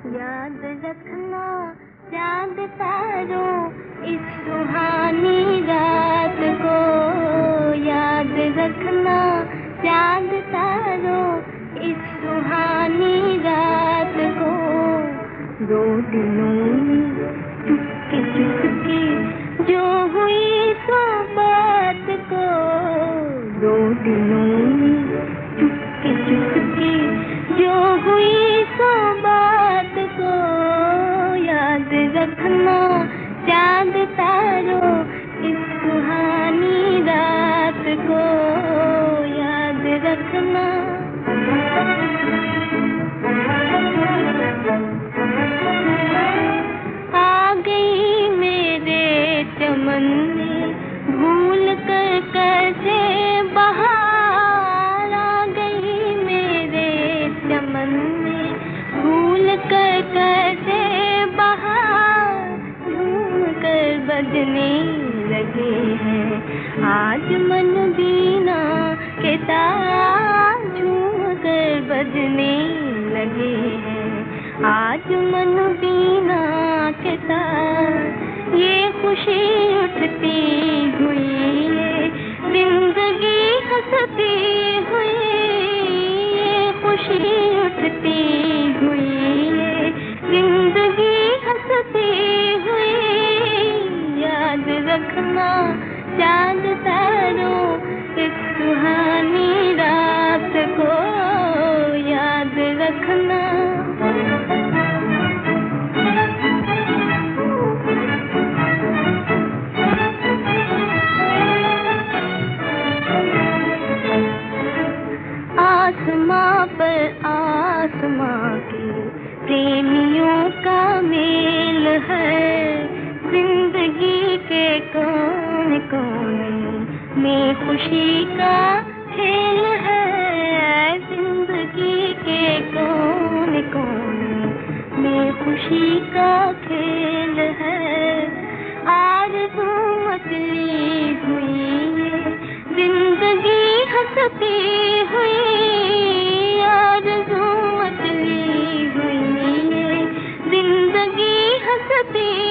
याद रखना चांद तारों इस सुहानी रात को, याद रखना चांद तारों इस सुहानी रात को। दो दिनों में चुपके चुपके जो हुई सो बात को, दो दिनों में चुपके चुपके जो हुई सो बात को। याद रखना चांद तारों इस सुहानी रात को, याद रखना। आ गई मेरे चमन में भूल कर कैसे बहार, आ गई मेरे चमन में भूल कर कैसे बहार, झूम कर बजने लगे हैं आज मन बीना के तार, झूम कर बजने लगे हैं आज मन बीना के तार। ये खुशी उठती हुई ये जिंदगी हंसती हुई, ये खुशी उठती हुई ये जिंदगी हंसती हुई। याद रखना चांद तारों इस सुहानी रात को, याद रखना। आसमां पर आसमां के प्रेमियों का मेल है, जिंदगी के कोने कोने में खुशी का खेल है, जिंदगी के कोने कोने में खुशी का खेल है। आरज़ू मचली हुई ये जिंदगी हंसती हुई, आरज़ू मचली हुई ये जिंदगी हंसती